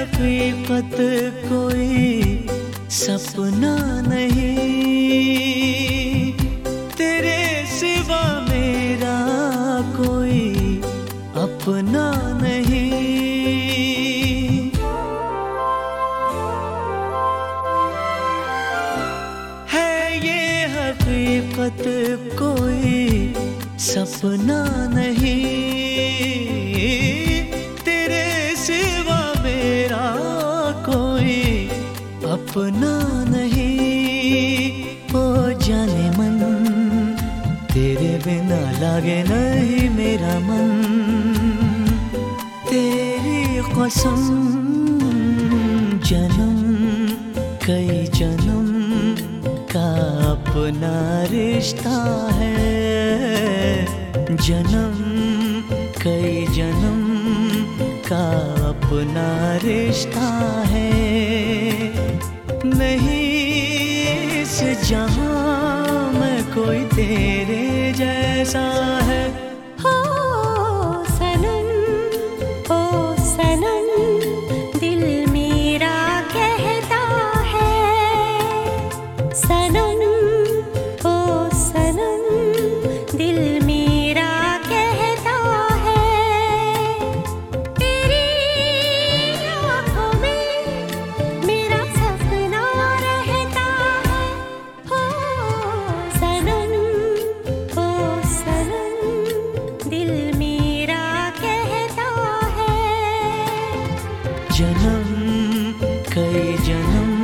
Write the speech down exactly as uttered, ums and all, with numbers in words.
हकीकत कोई सपना नहीं, तेरे सिवा मेरा कोई अपना नहीं। है ये हकीकत कोई सपना नहीं, तेरे सिवा मेरा कोई अपना नहीं। ओ जाने मन तेरे बिना लागे नहीं मेरा मन, तेरी कसम जन्म कई जन्म का अपना रिश्ता है, जन्म कई जन्म का अपना रिश्ता है। नहीं इस जहां में कोई तेरे जैसा है। हो सनम ओ सनम दिल मेरा कहता है, सनम ओ सनम दिल मेरा कहता है। तेरी आँखों में मेरा सपना रहता है। हो सनम ओ सनम दिल मेरा कहता है, जन्म कई जन्म